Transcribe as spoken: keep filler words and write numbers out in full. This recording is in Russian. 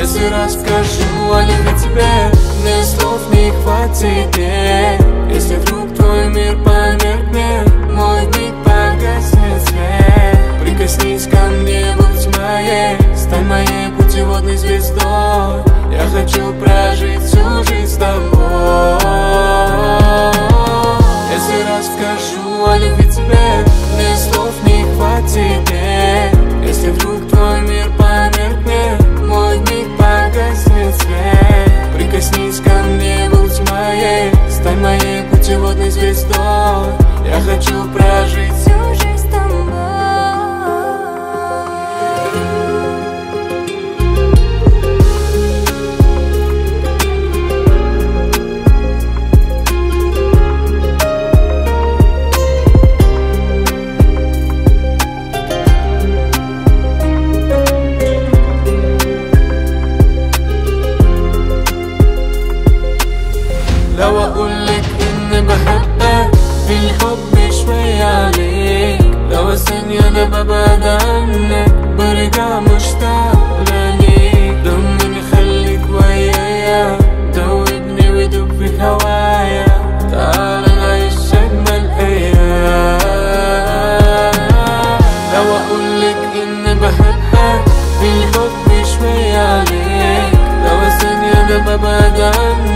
Если расскажу о любви тебе, мне слов не хватит, yeah. Если вдруг твой мир померкнет, мой миг погаснет свет. Прикоснись ко мне, будь моей, стань моей путеводной звездой. Я хочу прожить всю жизнь с тобой. Если расскажу о любви тебе, мне слов не хватит, yeah. Если вдруг твой мир померкнет, мой миг погаснет свет. Прикоснись ко мне, будь моей, стань моей путеводной звездой. Я хочу прожить всю жизнь с тобой. لو اقولك اني بحبك في الحب شوية عليك، لو ثانية انا ببعد عنك برجع مشتاق ليك. ضمني خليك ويايا، دوبني ودوب في هوايا، تعال نعيش اجمل ايام. لو اقولك اني بحبك في الحب شوية عليك، لو ثانية انا ببعد عنك